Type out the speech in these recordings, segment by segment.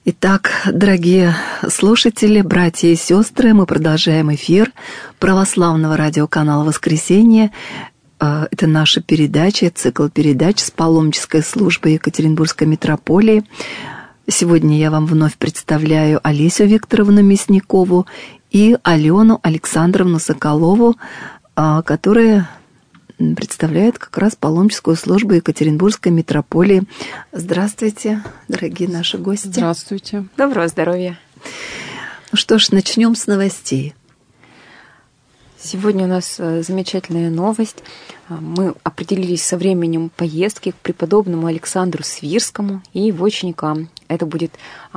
Итак, дорогие слушатели, братья и сестры, мы продолжаем эфир православного радиоканала «Воскресенье». Это наша передача, цикл передач с паломнической службы Екатеринбургской митрополии. Сегодня я вам вновь представляю Олесю Викторовну Мясникову и Алену Александровну Соколову, которые представляет как раз паломническую службу Екатеринбургской митрополии. Здравствуйте, дорогие наши гости. Здравствуйте. Доброго здоровья. Ну что ж, начнем с новостей. Сегодня у нас замечательная новость. Мы определились со временем поездки к преподобному Александру Свирскому и его ученикам. Это будет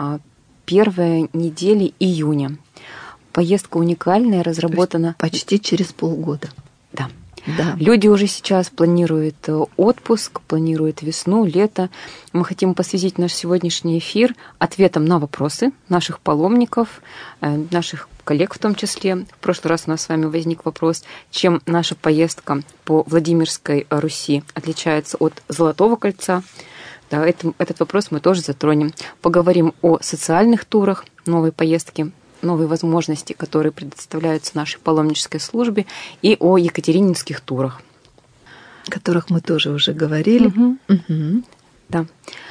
первая неделя июня. Поездка уникальная, разработана... Почти через полгода. Да. Да. Люди уже сейчас планируют отпуск, планируют весну, лето. Мы хотим посвятить наш сегодняшний эфир ответам на вопросы наших паломников, наших коллег в том числе. В прошлый раз у нас с вами возник вопрос, чем наша поездка по Владимирской Руси отличается от Золотого кольца. Да, этот вопрос мы тоже затронем. Поговорим о социальных турах новой поездки, новые возможности, которые предоставляются нашей паломнической службе, и о екатерининских турах. О которых мы тоже уже говорили. Угу. Да.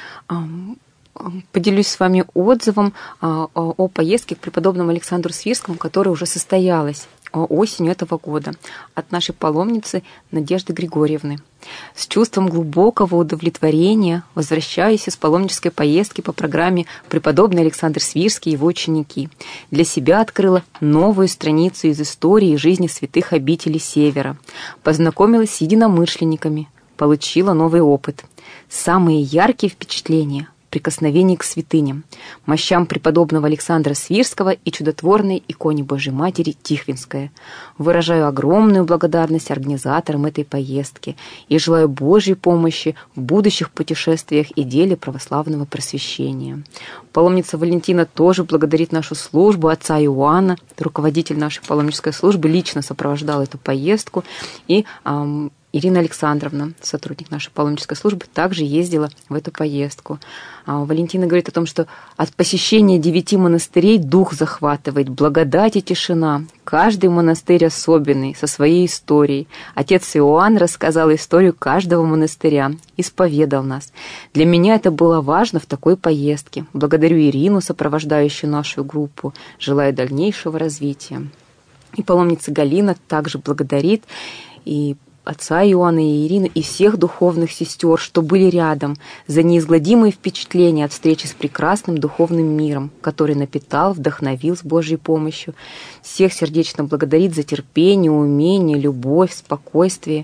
Поделюсь с вами отзывом о поездке к преподобному Александру Свирскому, которая уже состоялась осенью этого года от нашей паломницы Надежды Григорьевны. С чувством глубокого удовлетворения возвращаюсь из паломнической поездки по программе «Преподобный Александр Свирский и его ученики». Для себя открыла новую страницу из истории и жизни святых обителей Севера. Познакомилась с единомышленниками, получила новый опыт. Самые яркие впечатления – прикосновений к святыням, мощам преподобного Александра Свирского и чудотворной иконе Божьей Матери Тихвинская. Выражаю огромную благодарность организаторам этой поездки и желаю Божьей помощи в будущих путешествиях и деле православного просвещения. Паломница Валентина тоже благодарит нашу службу, отца Иоанна, руководитель нашей паломнической службы, лично сопровождал эту поездку, и Ирина Александровна, сотрудник нашей паломнической службы, также ездила в эту поездку. Валентина говорит о том, что от посещения 9 монастырей дух захватывает, благодать и тишина. Каждый монастырь особенный, со своей историей. Отец Иоанн рассказал историю каждого монастыря, исповедал нас. Для меня это было важно в такой поездке. Благодарю Ирину, сопровождающую нашу группу. Желаю дальнейшего развития. И паломница Галина также благодарит и отца Иоанна и Ирину, и всех духовных сестер, что были рядом, за неизгладимые впечатления от встречи с прекрасным духовным миром, который напитал, вдохновил с Божьей помощью. Всех сердечно благодарит за терпение, умение, любовь, спокойствие.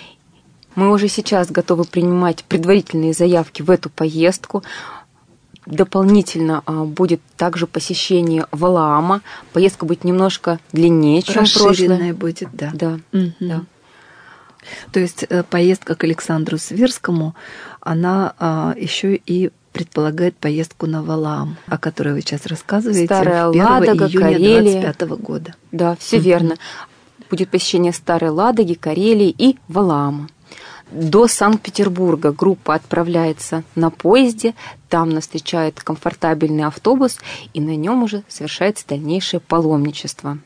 Мы уже сейчас готовы принимать предварительные заявки в эту поездку. Дополнительно будет также посещение Валаама. Поездка будет немножко длиннее, чем прошлая. Расширенная будет, да. Да, да. То есть поездка к Александру Свирскому, она еще и предполагает поездку на Валаам, о которой вы сейчас рассказываете, Старая 1 Ладога, июня Карелия. 25 года. Да, все верно. Будет посещение Старой Ладоги, Карелии и Валаама. До Санкт-Петербурга группа отправляется на поезде, там нас встречает комфортабельный автобус, и на нем уже совершается дальнейшее паломничество.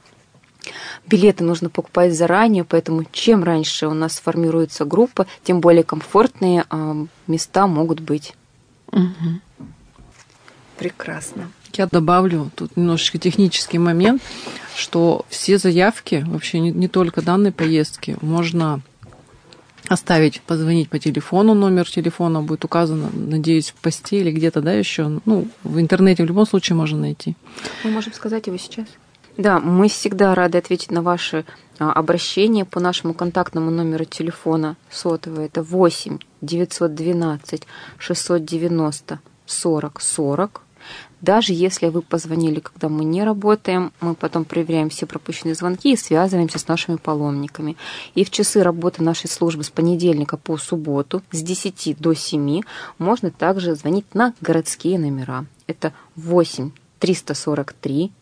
Билеты нужно покупать заранее, поэтому чем раньше у нас формируется группа, тем более комфортные места могут быть. Угу. Прекрасно. Я добавлю тут немножечко технический момент, что все заявки, вообще не только данной поездки, можно оставить, позвонить по телефону, номер телефона будет указан, надеюсь, в посте или где-то, да, еще, в интернете в любом случае можно найти. Мы можем сказать его сейчас. Да, мы всегда рады ответить на ваши обращения по нашему контактному номеру телефона сотового. Это 8 912 690 40 40. Даже если вы позвонили, когда мы не работаем, мы потом проверяем все пропущенные звонки и связываемся с нашими паломниками. И в часы работы нашей службы с понедельника по субботу с 10 до 7 можно также звонить на городские номера. Это 8 343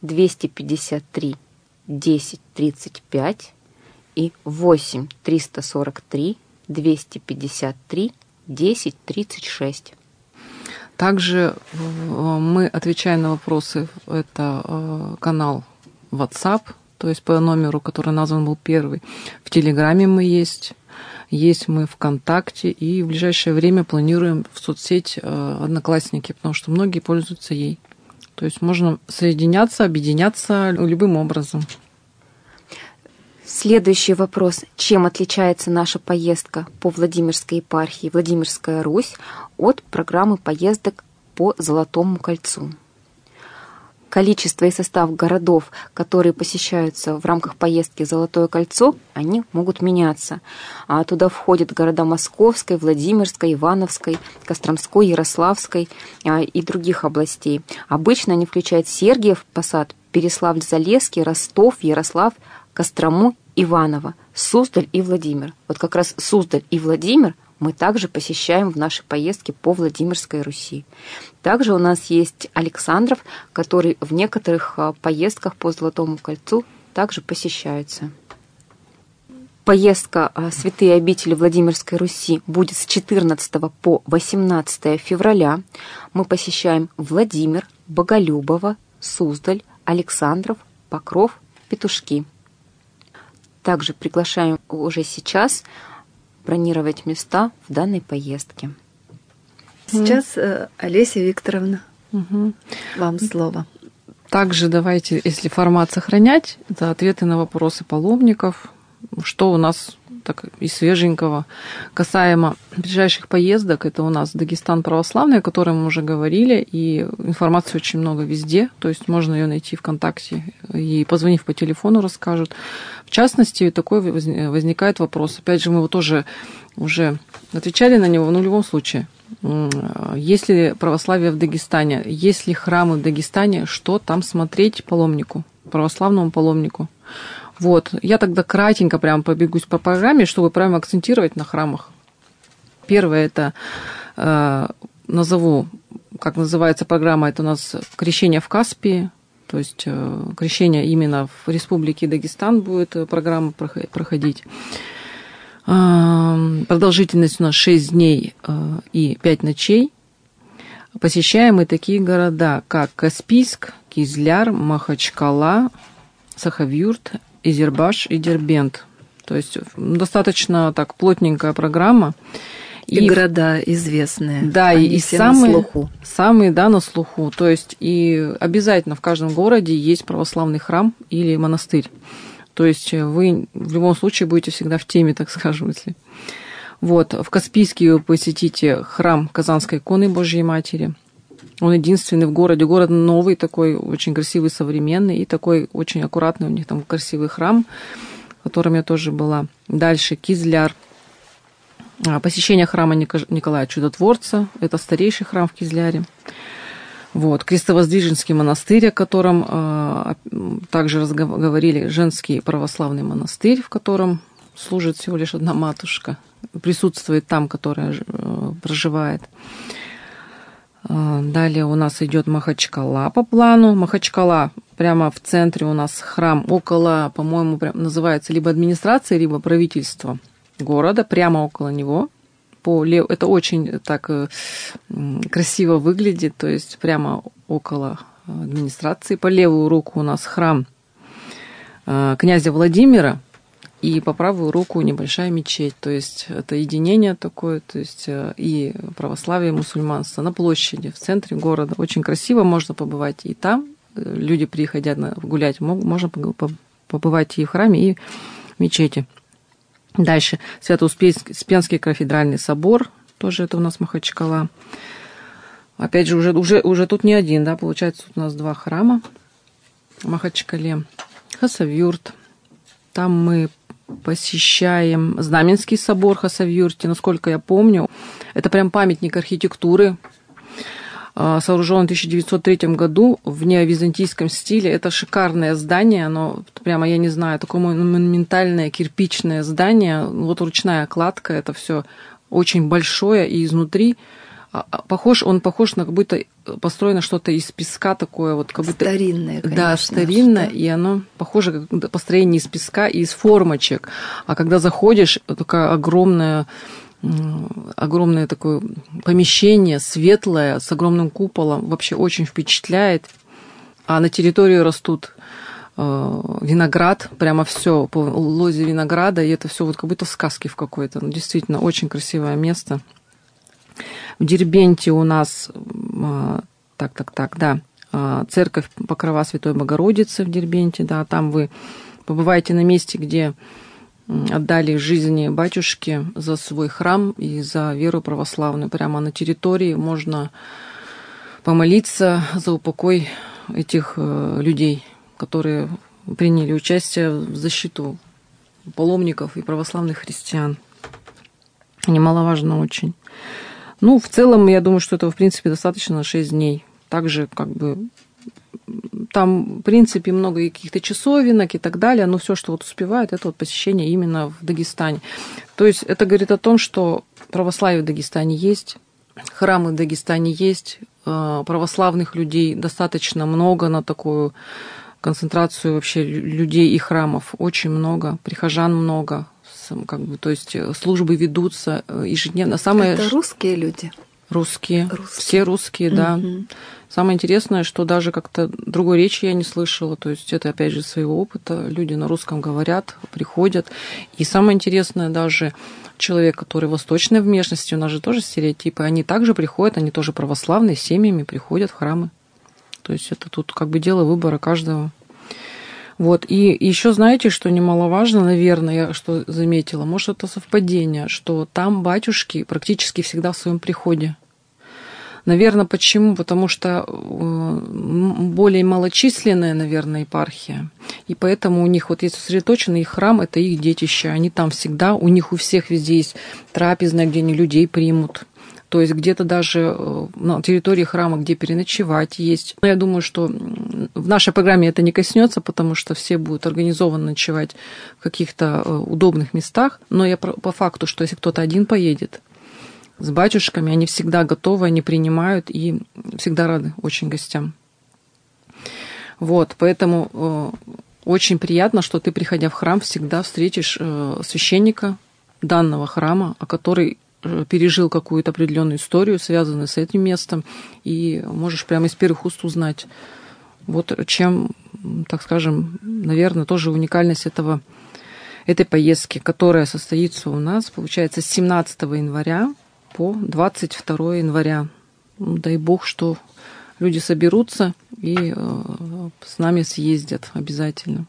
253 10 35 и 8 343 253 10 36. Также мы отвечаем на вопросы. Это канал WhatsApp, то есть по номеру, который назван был первый. В Телеграме мы есть мы ВКонтакте, и в ближайшее время планируем в соцсеть Одноклассники, потому что многие пользуются ей. То есть можно соединяться, объединяться любым образом. Следующий вопрос. Чем отличается наша поездка по Владимирской епархии «Владимирская Русь» от программы поездок по Золотому кольцу? Количество и состав городов, которые посещаются в рамках поездки «Золотое кольцо», они могут меняться. Туда входят города Московской, Владимирской, Ивановской, Костромской, Ярославской и других областей. Обычно они включают Сергиев Посад, Переславль-Залесский, Ростов, Ярослав, Кострому, Иваново, Суздаль и Владимир. Вот как раз Суздаль и Владимир мы также посещаем в нашей поездке по Владимирской Руси. Также у нас есть Александров, который в некоторых поездках по Золотому кольцу также посещаются. Поездка «Святые обители Владимирской Руси» будет с 14 по 18 февраля. Мы посещаем Владимир, Боголюбово, Суздаль, Александров, Покров, Петушки. Также приглашаем уже сейчас бронировать места в данной поездке. Сейчас Олеся Викторовна, вам слово. Также давайте, если формат сохранять, это ответы на вопросы паломников, что у нас так из свеженького. Касаемо ближайших поездок, это у нас Дагестан православный, о котором мы уже говорили, и информации очень много везде, то есть можно ее найти ВКонтакте, и позвонив по телефону расскажут. В частности, такой возникает вопрос, опять же, мы его тоже уже отвечали на него, но в любом случае, есть ли православие в Дагестане, есть ли храмы в Дагестане, что там смотреть паломнику, православному паломнику. Вот, я тогда кратенько прям побегусь по программе, чтобы прямо акцентировать на храмах. Первое это, назову, как называется программа, это у нас крещение в Каспии, то есть крещение именно в Республике Дагестан будет программа проходить. Продолжительность у нас 6 дней и 5 ночей. Посещаем мы такие города, как Каспийск, Кизляр, Махачкала, Сахавюрт, Изербаш и Дербент. То есть достаточно так плотненькая программа. И города известные. Да, и самые, на слуху. Самые, да, на слуху. То есть и обязательно в каждом городе есть православный храм или монастырь. То есть вы в любом случае будете всегда в теме, так скажем, если. Вот, в Каспийске вы посетите храм Казанской иконы Божьей Матери. Он единственный в городе. Город новый, такой очень красивый, современный, и такой очень аккуратный у них там красивый храм, в котором я тоже была. Дальше Кизляр. Посещение храма Николая Чудотворца. Это старейший храм в Кизляре. Вот. Крестовоздвиженский монастырь, о котором также говорили, женский православный монастырь, в котором служит всего лишь одна матушка, присутствует там, которая проживает. Далее у нас идет Махачкала по плану. Махачкала прямо в центре у нас храм около, по-моему, называется либо администрация, либо правительство города, прямо около него. Это очень так красиво выглядит, то есть прямо около администрации. По левую руку у нас храм князя Владимира, и по правую руку небольшая мечеть. То есть это единение такое, то есть и православие, и мусульманство на площади, в центре города. Очень красиво, можно побывать и там. Люди, приходя гулять, можно побывать и в храме, и в мечети. Дальше Свято-Успенский кафедральный собор, тоже это у нас Махачкала. Опять же, уже тут не один, да, получается, тут у нас 2 храма в Махачкале. Хасавюрт. Там мы посещаем Знаменский собор Хасавюрте, насколько я помню. Это прям памятник архитектуры. Сооружен в 1903 году в неовизантийском стиле. Это шикарное здание, оно прямо, я не знаю, такое монументальное кирпичное здание. Вот ручная кладка, это все очень большое, и изнутри он похож на как будто построено что-то из песка такое, вот как будто... Старинное, конечно. Да, старинное, и оно похоже как построение из песка и из формочек. А когда заходишь, такая огромная огромное такое помещение, светлое, с огромным куполом, вообще очень впечатляет. А на территории растут виноград, прямо все по лозе винограда, и это все вот как будто в сказке в какой-то. Ну, действительно, очень красивое место. В Дербенте у нас, церковь Покрова Святой Богородицы в Дербенте, да, там вы побываете на месте, где отдали жизни батюшки за свой храм и за веру православную. Прямо на территории можно помолиться за упокой этих людей, которые приняли участие в защиту паломников и православных христиан. Немаловажно очень. Ну, в целом, я думаю, что этого, в принципе, достаточно на 6 дней. Также, как бы, там, в принципе, много каких-то часовенок и так далее, но все, что вот успевает, это вот посещение именно в Дагестане. То есть это говорит о том, что православие в Дагестане есть, храмы в Дагестане есть, православных людей достаточно много на такую концентрацию вообще людей и храмов. Очень много, прихожан много. Как бы, то есть службы ведутся ежедневно. Это русские люди? Русские. Все русские, да. Самое интересное, что даже как-то другой речи я не слышала. То есть это, опять же, своего опыта. Люди на русском говорят, приходят. И самое интересное, даже человек, который восточной внешности, у нас же тоже стереотипы, они также приходят, они тоже православные, семьями приходят в храмы. То есть это тут как бы дело выбора каждого. Вот. И еще знаете, что немаловажно, наверное, я что заметила, может, это совпадение, что там батюшки практически всегда в своем приходе. Наверное, почему? Потому что более малочисленная, наверное, епархия. И поэтому у них вот есть сосредоточенный их храм, это их детище. Они там всегда, у них у всех везде есть трапезная, где они людей примут. То есть где-то даже на территории храма, где переночевать есть. Но я думаю, что в нашей программе это не коснется, потому что все будут организованно ночевать в каких-то удобных местах. Но я по факту, что если кто-то один поедет с батюшками, они всегда готовы, они принимают и всегда рады очень гостям. Вот, поэтому очень приятно, что ты, приходя в храм, всегда встретишь священника данного храма, который пережил какую-то определенную историю, связанную с этим местом, и можешь прямо из первых уст узнать, вот чем, так скажем, наверное, тоже уникальность этой поездки, которая состоится у нас, получается, с 17 января по 22 января. Дай бог, что люди соберутся и с нами съездят обязательно.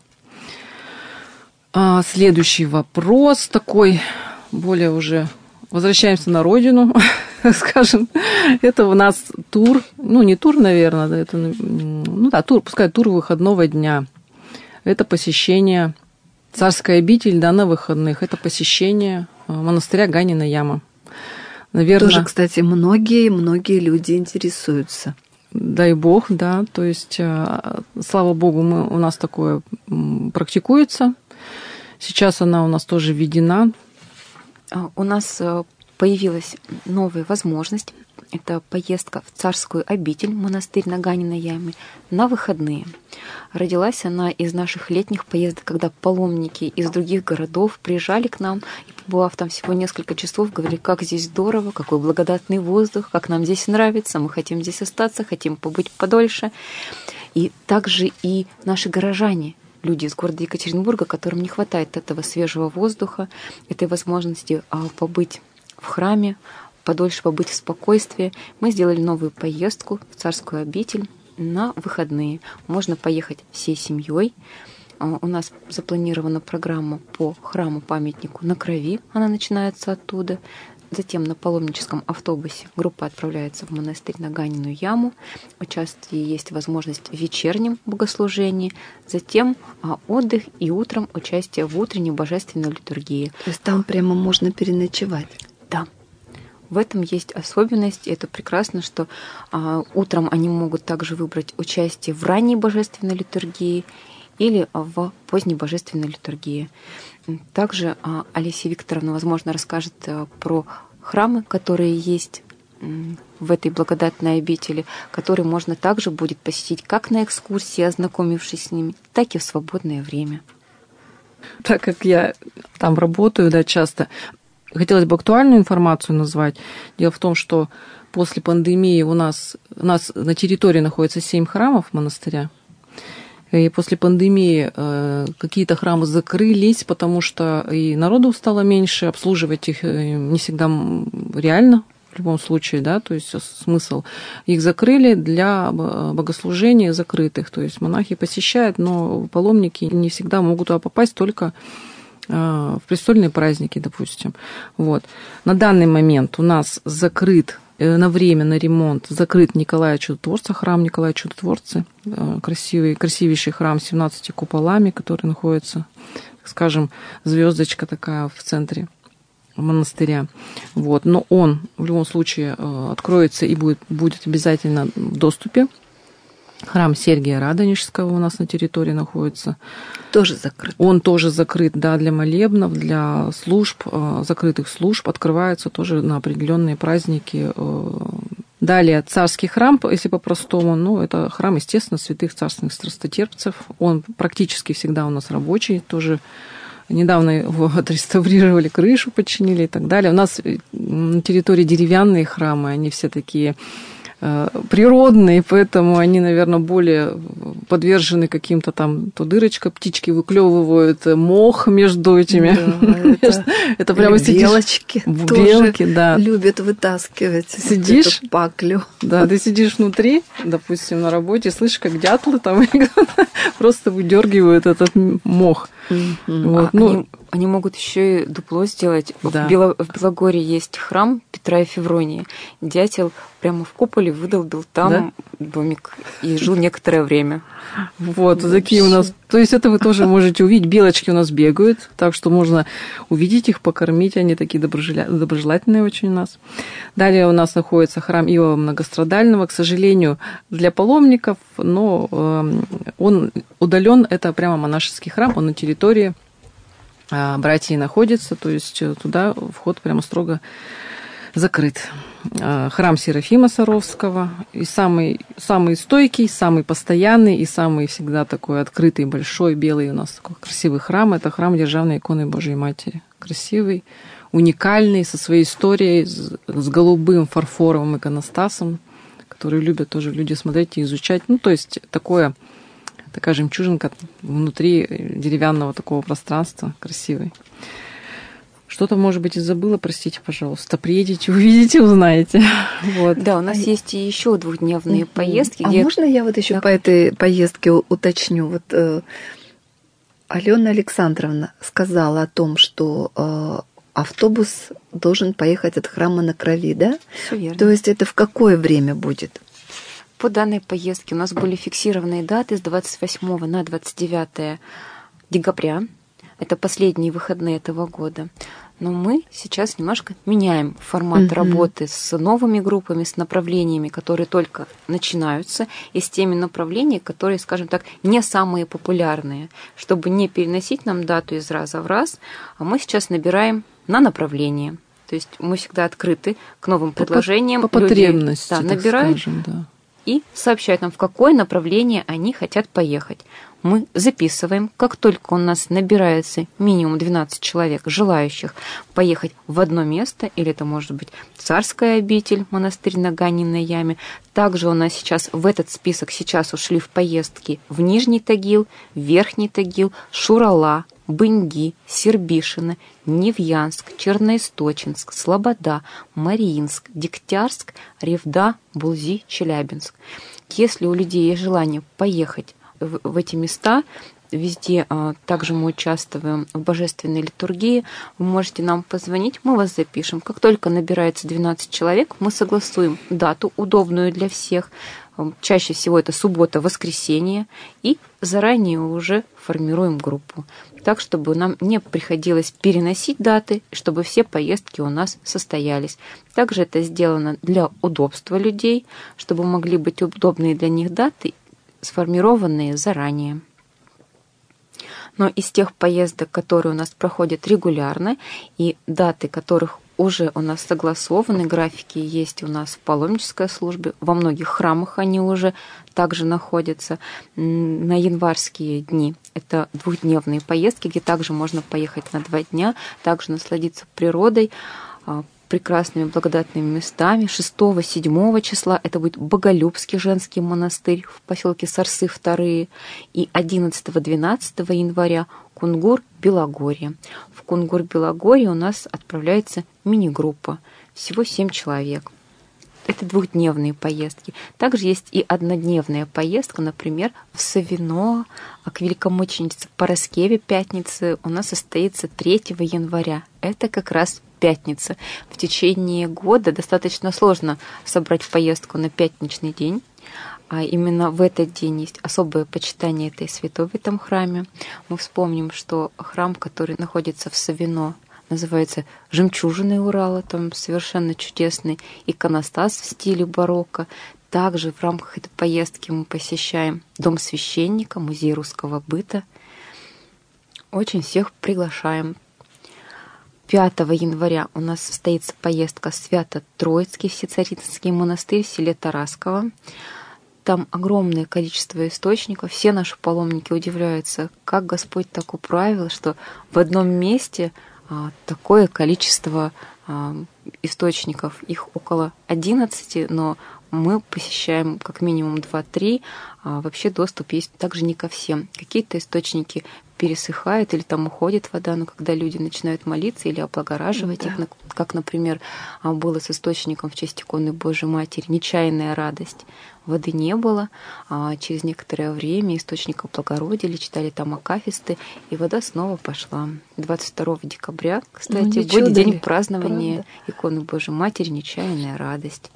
Следующий вопрос такой, более уже... Возвращаемся на родину, скажем. Это у нас тур, ну, не тур, наверное, да, это, ну да, тур, пускай тур выходного дня. Это посещение Царской обители, да, на выходных. Это посещение монастыря Ганина Яма. Наверное, тоже, кстати, многие люди интересуются. Дай бог, да, то есть, слава богу, у нас такое практикуется. Сейчас она у нас тоже введена. У нас появилась новая возможность. Это поездка в Царскую обитель, монастырь на Ганиной Яме, на выходные. Родилась она из наших летних поездок, когда паломники из других городов приезжали к нам, и, побывав там всего несколько часов, говорили, как здесь здорово, какой благодатный воздух, как нам здесь нравится, мы хотим здесь остаться, хотим побыть подольше. И также и наши горожане, люди из города Екатеринбурга, которым не хватает этого свежего воздуха, этой возможности побыть в храме, подольше побыть в спокойствии. Мы сделали новую поездку в Царскую обитель на выходные. Можно поехать всей семьей. У нас запланирована программа по храму-памятнику на Крови. Она начинается оттуда. Затем на паломническом автобусе группа отправляется в монастырь на Ганиную Яму. Участие есть возможность в вечернем богослужении. Затем отдых и утром участие в утренней божественной литургии. То есть там прямо можно переночевать? Да. В этом есть особенность. Это прекрасно, что утром они могут также выбрать участие в ранней божественной литургии или в поздней божественной литургии. Также Олеся Викторовна, возможно, расскажет про храмы, которые есть в этой благодатной обители, которые можно также будет посетить как на экскурсии, ознакомившись с ними, так и в свободное время. Так как я там работаю, да, часто, хотелось бы актуальную информацию назвать. Дело в том, что после пандемии у нас на территории находится 7 храмов монастыря. И после пандемии какие-то храмы закрылись, потому что и народу стало меньше, обслуживать их не всегда реально. В любом случае, да, то есть смысл. Их закрыли для богослужений закрытых, то есть монахи посещают, но паломники не всегда могут туда попасть только в престольные праздники, допустим. Вот. На данный момент у нас закрыт на время, на ремонт, закрыт Николая Чудотворца, храм Николая Чудотворца, красивейший храм с 17 куполами, который находится, скажем, звездочка такая в центре монастыря. Вот. Но он в любом случае откроется и будет обязательно в доступе. Храм Сергия Радонежского у нас на территории находится. Тоже закрыт. Он тоже закрыт, да, для молебнов, для служб, закрытых служб. Открывается тоже на определенные праздники. Далее царский храм, если по-простому, ну, это храм, естественно, святых царственных страстотерпцев. Он практически всегда у нас рабочий, тоже. Недавно его отреставрировали, крышу починили и так далее. У нас на территории деревянные храмы, они все такие природные, поэтому они, наверное, более подвержены каким-то там, то дырочка, птички выклевывают мох между этими. Да, это прямо сидишь. Белочки тоже да. любят вытаскивать сидишь, эту паклю. Да, ты сидишь внутри, допустим, на работе, слышишь, как дятлы там просто выдергивают этот мох. Вот, они могут еще и дупло сделать. Да. В Белогорье есть храм Петра и Февронии. Дятел прямо в куполе выдолбил там домик и жил некоторое время. Вот, такие у нас. То есть это вы тоже можете увидеть. Белочки у нас бегают, так что можно увидеть их, покормить. Они такие доброжелательные очень у нас. Далее у нас находится храм Иова Многострадального. К сожалению, для паломников, но он удален. Это прямо монашеский храм. Он на территории братьев находится, то есть туда вход прямо строго закрыт. Храм Серафима Саровского, и самый стойкий, самый постоянный, и самый всегда такой открытый, большой, белый у нас такой красивый храм. Это храм Державной иконы Божией Матери. Красивый, уникальный, со своей историей, с голубым фарфоровым иконостасом, который любят тоже люди смотреть и изучать. Ну, то есть такая жемчужинка внутри деревянного такого пространства, красивый. Что-то, может быть, и забыла, простите, пожалуйста. Приедете, увидите, узнаете. Вот. Да, у нас есть и еще двухдневные поездки. А можно я вот еще по этой поездке уточню? Вот Алена Александровна сказала о том, что автобус должен поехать от храма на Крови, да? Все верно. То есть это в какое время будет? По данной поездке у нас были фиксированные даты с 28 на 29 декабря. Это последние выходные этого года. Но мы сейчас немножко меняем формат работы с новыми группами, с направлениями, которые только начинаются, и с теми направлениями, которые, скажем так, не самые популярные. Чтобы не переносить нам дату из раза в раз, а мы сейчас набираем на направление. То есть мы всегда открыты к новым предложениям. По потребности, люди, набирают, скажем, да. И сообщают нам, в какое направление они хотят поехать. Мы записываем, как только у нас набирается минимум 12 человек, желающих поехать в одно место, или это может быть Царская обитель, монастырь на Ганиной яме. Также у нас сейчас в этот список сейчас ушли в поездки в Нижний Тагил, Верхний Тагил, Шурала, Быньги, Сербишино, Невьянск, Черноисточинск, Слобода, Мариинск, Дегтярск, Ревда, Булзи, Челябинск. Если у людей есть желание поехать в эти места, везде также мы участвуем в божественной литургии, вы можете нам позвонить, мы вас запишем. Как только набирается 12 человек, мы согласуем дату, удобную для всех. Чаще всего это суббота, воскресенье, и заранее уже формируем группу. Так, чтобы нам не приходилось переносить даты, чтобы все поездки у нас состоялись. Также это сделано для удобства людей, чтобы могли быть удобные для них даты, сформированные заранее. Но из тех поездок, которые у нас проходят регулярно, и даты которых уже у нас согласованы, графики есть у нас в паломнической службе, во многих храмах они уже также находятся. На январские дни это 2-дневные поездки, где также можно поехать на 2 дня, также насладиться природой, прекрасными благодатными местами. 6-7 числа это будет Боголюбский женский монастырь в поселке Сарсы 2, и 11-12 января Кунгур-Белогорье. В Кунгур-Белогорье у нас отправляется мини-группа, всего 7 человек. Это 2-дневные поездки. Также есть и 1-дневная поездка, например, в Савино, к великомученице Параскеве пятницы у нас состоится 3 января. Это как раз пятница. В течение года достаточно сложно собрать поездку на пятничный день. А именно в этот день есть особое почитание этой святой в этом храме. Мы вспомним, что храм, который находится в Савино, называется «Жемчужиной Урала», там совершенно чудесный иконостас в стиле барокко. Также в рамках этой поездки мы посещаем Дом священника, музей русского быта. Очень всех приглашаем. 5 января у нас состоится поездка в Свято-Троицкий Всецарицынский монастырь в селе Тарасково. Там огромное количество источников. Все наши паломники удивляются, как Господь так управил, что в одном месте такое количество источников. Их около 11, но мы посещаем как минимум 2-3. Вообще доступ есть также не ко всем. Какие-то источники пересыхают или там уходит вода, но когда люди начинают молиться или облагораживать их, как, например, было с источником в честь иконы Божьей Матери, «Нечаянная радость». Воды не было, через некоторое время источник облагородили, читали там акафисты, и вода снова пошла. 22 декабря, кстати, будет день празднования иконы Божьей Матери «Нечаянная радость».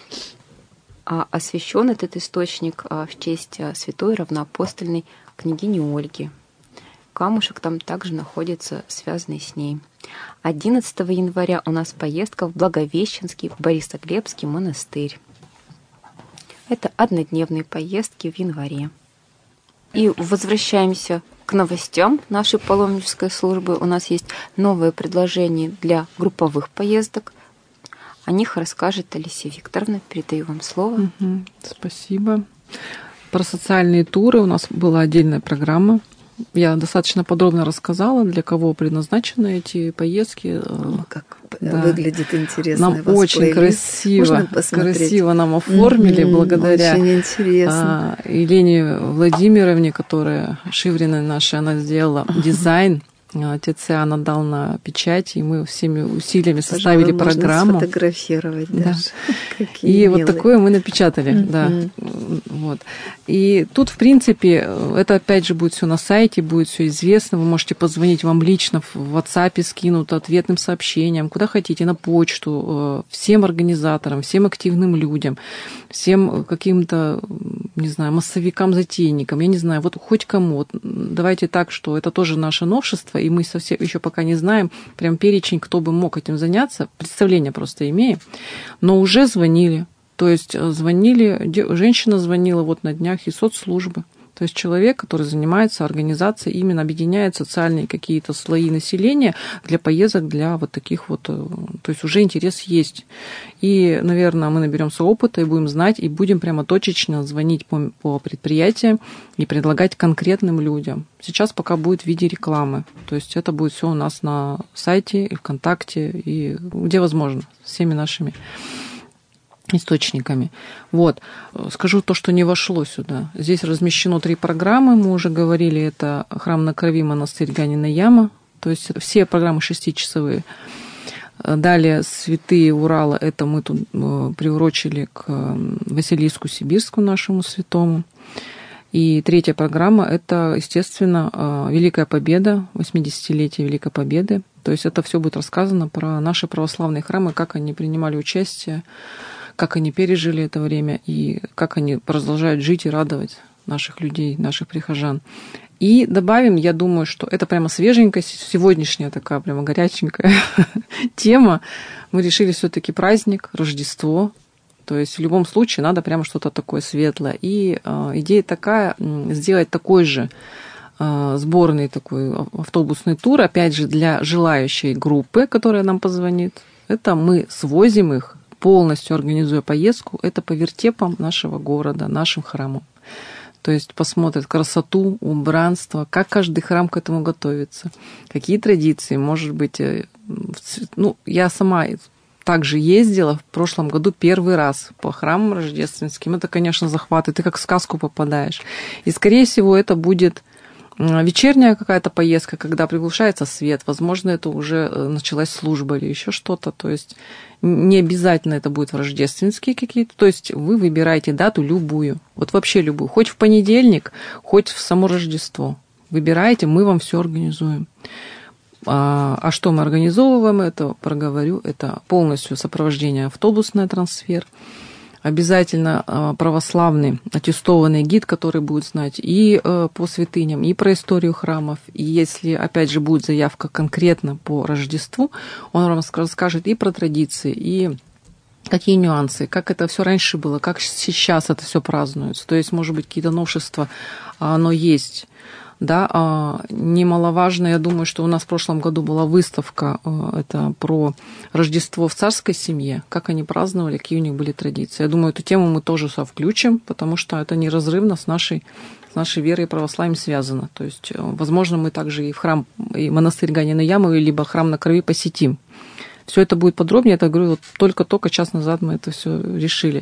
Освящен этот источник в честь святой равноапостольной княгини Ольги. Камушек там также находится, связанный с ней. 11 января у нас поездка в Благовещенский Борисоглебский монастырь. Это 1-дневные поездки в январе. И возвращаемся к новостям нашей паломнической службы. У нас есть новое предложение для групповых поездок. О них расскажет Алисия Викторовна. Передаю вам слово. Спасибо. Про социальные туры у нас была отдельная программа. Я достаточно подробно рассказала, для кого предназначены эти поездки. Как выглядит интересно. Нам очень красиво нам оформили благодаря Елене Владимировне, которая Шивриной нашей, она сделала дизайн. Отец Иоанн отдал на печать, и мы всеми усилиями составили программу. Можно сфотографировать даже. И вот такое мы напечатали, да. Вот. И тут, в принципе, это опять же будет все на сайте, будет все известно. Вы можете позвонить, вам лично в WhatsApp скинут ответным сообщением, куда хотите, на почту, всем организаторам, всем активным людям, всем каким-то, не знаю, массовикам, затейникам, я не знаю, вот хоть кому. Вот давайте так, что это тоже наше новшество, и мы совсем еще пока не знаем прям перечень, кто бы мог этим заняться, представление просто имеем, но уже звонили. То есть звонили, женщина звонила вот на днях из соцслужбы. То есть человек, который занимается организацией, именно объединяет социальные какие-то слои населения для поездок, для вот таких вот... То есть уже интерес есть. И, наверное, мы наберемся опыта и будем знать, и будем прямо точечно звонить по предприятиям и предлагать конкретным людям. Сейчас пока будет в виде рекламы. То есть это будет все у нас на сайте, и ВКонтакте, и где возможно, всеми нашими источниками. Вот. Скажу то, что не вошло сюда. Здесь размещено 3 программы, мы уже говорили, это «Храм на крови», монастырь Ганина яма, то есть все программы 6-часовые. Далее «Святые Урала», это мы тут приурочили к Василиску Сибирску, нашему святому. И 3-я программа – это, естественно, Великая Победа, 80-летие Великой Победы. То есть это все будет рассказано про наши православные храмы, как они принимали участие, как они пережили это время и как они продолжают жить и радовать наших людей, наших прихожан. И добавим, я думаю, что это прямо свеженькая, сегодняшняя такая прямо горяченькая тема. Мы решили все-таки праздник, Рождество. То есть в любом случае надо прямо что-то такое светлое. И идея такая, сделать такой же сборный такой автобусный тур, опять же, для желающей группы, которая нам позвонит. Это мы свозим их, полностью организуя поездку, это по вертепам нашего города, нашим храмам. То есть посмотрят красоту, убранство, как каждый храм к этому готовится, какие традиции, может быть, я сама также ездила в прошлом году первый раз по храмам рождественским. Это, конечно, захват, и ты как в сказку попадаешь. И, скорее всего, это будет вечерняя какая-то поездка, когда приглушается свет. Возможно, это уже началась служба или еще что-то. То есть не обязательно это будет рождественские какие-то. То есть вы выбираете дату любую. Вот вообще любую. Хоть в понедельник, хоть в само Рождество. Выбираете, мы вам все организуем. А что мы организовываем, это проговорю, это полностью сопровождение автобусное, трансфер, обязательно православный аттестованный гид, который будет знать и по святыням, и про историю храмов, и если, опять же, будет заявка конкретно по Рождеству, он вам расскажет и про традиции, и какие нюансы, как это все раньше было, как сейчас это все празднуется, то есть, может быть, какие-то новшества, оно есть. Да, немаловажно, я думаю, что у нас в прошлом году была выставка, это про Рождество в царской семье, как они праздновали, какие у них были традиции. Я думаю, эту тему мы тоже включим, потому что это неразрывно с нашей верой и православием связано. То есть, возможно, мы также и в храм, и монастырь Ганиной Ямы, либо храм на Крови посетим. Все это будет подробнее, это, говорю, вот только час назад мы это все решили.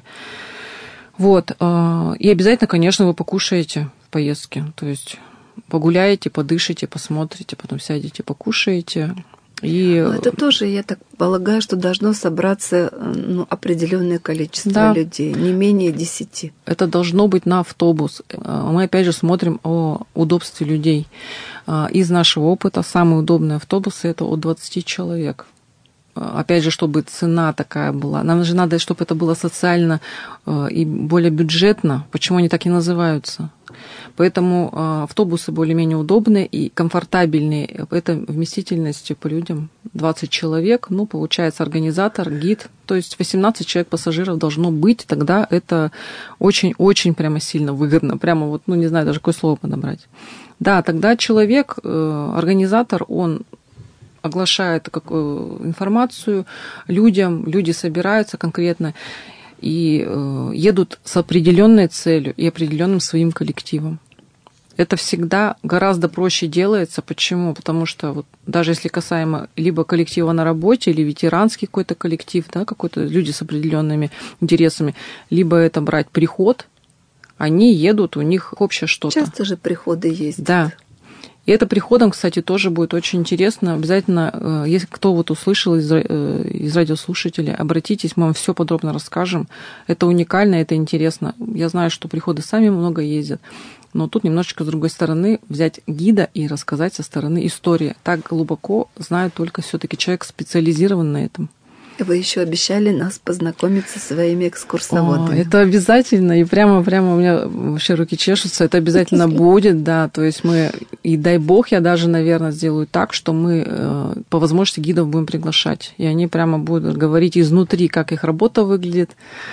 Вот, и обязательно, конечно, вы покушаете в поездке, то есть погуляете, подышите, посмотрите, потом сядете, покушаете. И... Это тоже, я так полагаю, что должно собраться определенное количество людей, не менее 10. Это должно быть на автобус. Мы, опять же, смотрим о удобстве людей. Из нашего опыта самые удобные автобусы – это от 20 человек. Опять же, чтобы цена такая была. Нам же надо, чтобы это было социально и более бюджетно. Почему они так и называются? Поэтому автобусы более-менее удобные и комфортабельные. Это вместительность по людям 20 человек. Получается организатор, гид. То есть 18 человек пассажиров должно быть. Тогда это очень-очень прямо сильно выгодно. Прямо вот, не знаю даже какое слово подобрать. Да, тогда человек, организатор, он оглашает информацию людям, люди собираются конкретно и едут с определенной целью и определенным своим коллективом. Это всегда гораздо проще делается. Почему? Потому что вот даже если касаемо либо коллектива на работе, или ветеранский какой-то коллектив, да, какой-то люди с определенными интересами, либо это брать приход, они едут, у них общее что-то. Часто же приходы есть. Да. И это приходом, кстати, тоже будет очень интересно. Обязательно, если кто вот услышал из радиослушателей, обратитесь, мы вам все подробно расскажем. Это уникально, это интересно. Я знаю, что приходы сами много ездят, но тут немножечко с другой стороны взять гида и рассказать со стороны истории. Так глубоко знает только все-таки человек, специализированный на этом. Вы еще обещали нас познакомить со своими экскурсоводами. Это обязательно, и прямо у меня вообще руки чешутся, это обязательно будет, да, то есть мы, и дай бог, я даже, наверное, сделаю так, что мы по возможности гидов будем приглашать, и они прямо будут говорить изнутри, как их работа выглядит,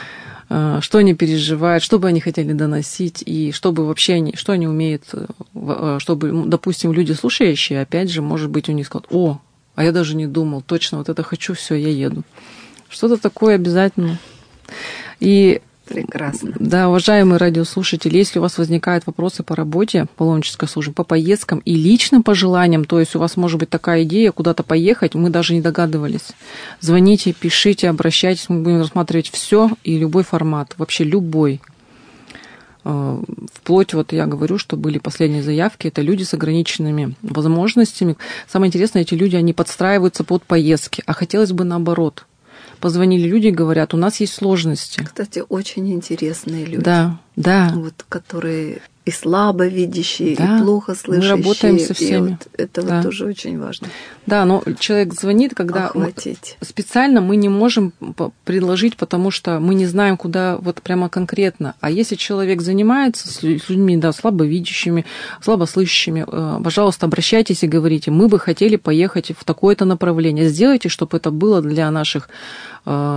что они переживают, что бы они хотели доносить, и чтобы вообще что они умеют, чтобы, допустим, люди слушающие, опять же, может быть, у них скажут, а я даже не думал, точно, вот это хочу, все, я еду. Что-то такое обязательно. И прекрасно. Да, уважаемые радиослушатели, если у вас возникают вопросы по работе, паломнической службе, по поездкам и личным пожеланиям, то есть у вас может быть такая идея куда-то поехать, мы даже не догадывались. Звоните, пишите, обращайтесь, мы будем рассматривать все и любой формат, вообще любой. Вплоть, вот я говорю, что были последние заявки, это люди с ограниченными возможностями. Самое интересное, эти люди, они подстраиваются под поездки, а хотелось бы наоборот. Позвонили люди и говорят, у нас есть сложности. Кстати, очень интересные люди. Да. Вот, которые и слабовидящие, и плохо слышащие. Мы работаем со всеми. Вот это вот тоже очень важно. Да, но человек звонит, когда охватить. Специально мы не можем предложить, потому что мы не знаем, куда вот прямо конкретно. А если человек занимается с людьми, да, слабовидящими, слабослышащими, пожалуйста, обращайтесь и говорите, мы бы хотели поехать в такое-то направление. Сделайте, чтобы это было для наших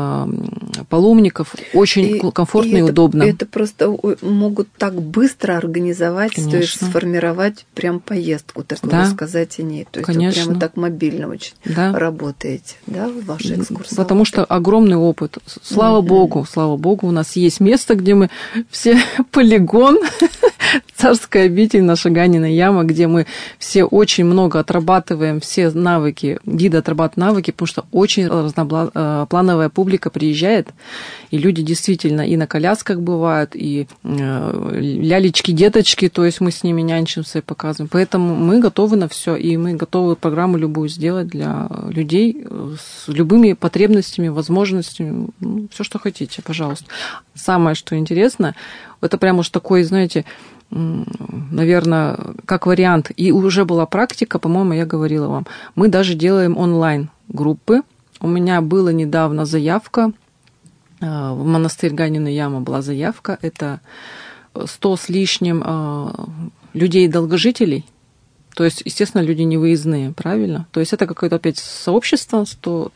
паломников очень комфортно и удобно. Это просто могут так быстро организовать организовать, Конечно. то есть сформировать прям поездку, такую Да. рассказать о ней. То есть вы Конечно. прямо так мобильно очень Да. работаете, да, в вашей экскурсии? Потому что огромный опыт. Слава Богу, у нас есть место, где мы все полигон, царская обитель, наша Ганина яма, где мы все очень много отрабатываем все навыки, гиды отрабатывают навыки, потому что очень разноплановая публика приезжает, и люди действительно и на колясках бывают, и лялечки, деточки, то есть мы с ними нянчимся и показываем. Поэтому мы готовы на все, и мы готовы программу любую сделать для людей с любыми потребностями, возможностями, все, что хотите, пожалуйста. Самое, что интересно, это прям уж такой, знаете, наверное, как вариант. И уже была практика, по-моему, я говорила вам. Мы даже делаем онлайн-группы. У меня была недавно заявка. В монастырь Ганина яма была заявка. Это 100 с лишним людей-долгожителей. То есть, естественно, люди не выездные, правильно? То есть это какое-то опять сообщество,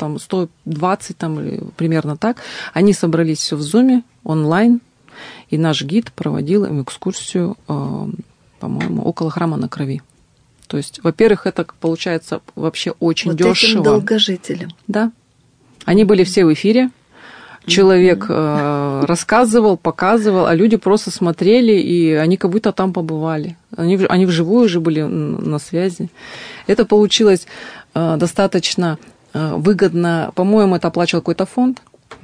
120 там, или примерно так. Они собрались все в Zoom, онлайн, и наш гид проводил им экскурсию, по-моему, около храма на Крови. То есть, во-первых, это получается вообще очень дешево. Этим долгожителям. Да. Они были все в эфире. Человек рассказывал, показывал, а люди просто смотрели, и они как будто там побывали. Они вживую уже были на связи. Это получилось достаточно выгодно. По-моему, это оплачивал какой-то фонд,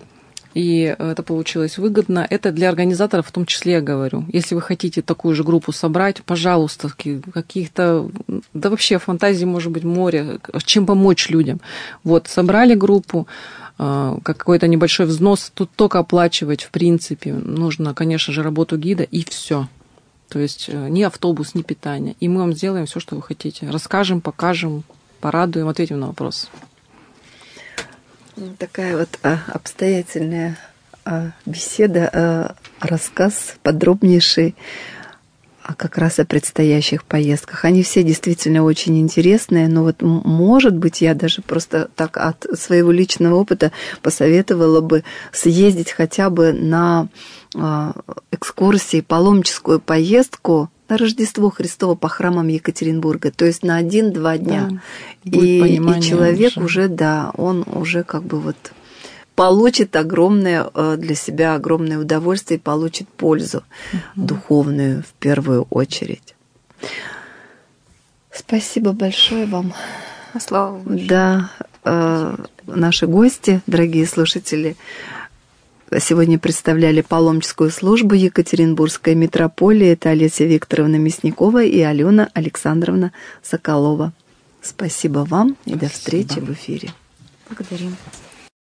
и это получилось выгодно. Это для организаторов в том числе, я говорю. Если вы хотите такую же группу собрать, пожалуйста, каких-то... Да вообще фантазии может быть море, чем помочь людям. Вот, собрали группу, какой-то небольшой взнос, тут только оплачивать, в принципе, нужно, конечно же, работу гида, и все. То есть ни автобус, ни питание. И мы вам сделаем все, что вы хотите. Расскажем, покажем, порадуем, ответим на вопрос. Такая вот обстоятельная беседа, рассказ подробнейший как раз о предстоящих поездках. Они все действительно очень интересные, но вот, может быть, я даже просто так от своего личного опыта посоветовала бы съездить хотя бы на экскурсии, паломническую поездку на Рождество Христово по храмам Екатеринбурга, то есть на 1-2 дня. Да, и человек уже, да, он уже как бы вот получит огромное для себя огромное удовольствие и получит пользу духовную в первую очередь. Спасибо большое вам. Слава Богу. Да, наши гости, дорогие слушатели, сегодня представляли паломническую службу Екатеринбургской митрополии. Это Олеся Викторовна Мясникова и Алена Александровна Соколова. Спасибо вам и до встречи в эфире. Благодарим.